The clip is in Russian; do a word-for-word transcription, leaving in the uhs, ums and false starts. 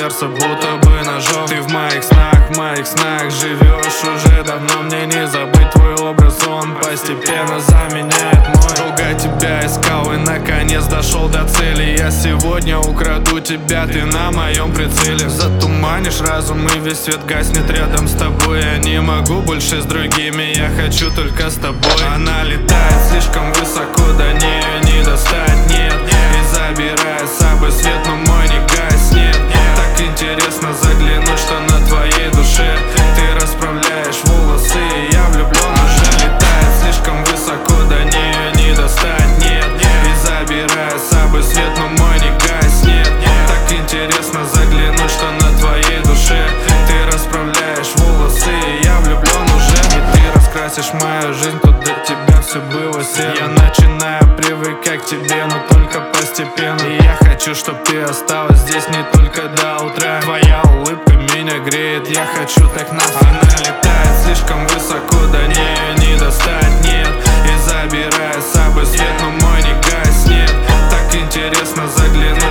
сердце будто бы ножом. Ты в моих снах, в моих снах живешь уже давно. Мне не забыть твой образ, он постепенно заменяет мой. Долго тебя искал и наконец дошел до цели. Я сегодня украду тебя, ты на моем прицеле. Затуманишь разум и весь свет гаснет рядом с тобой. Я не могу больше с другими, я хочу только с тобой. Она летает слишком высоко, до нее не достать, нет. И забирает с собой свет, но мой не гаснет. Так интересно заглянуть, что на твоей душе. Ты расправляешь волосы, и я влюблен уже. Летает слишком высоко, до нее не достать, нет. И забирает с собой свет, но мой не гаснет. Так интересно заглянуть, что на твоей душе. Ты расправляешь волосы, и я влюблен уже. И ты раскрасишь мою жизнь, тут до тебя все было серо. Я начинаю привыкать к тебе, но только постепенно. И я хочу, чтоб ты осталась здесь не только до утра. Твоя улыбка меня греет, я хочу так навсегда. Она летает слишком высоко, до нее не достать, нет. И забирает с собой свет, но мой не гаснет. Так интересно заглянуть,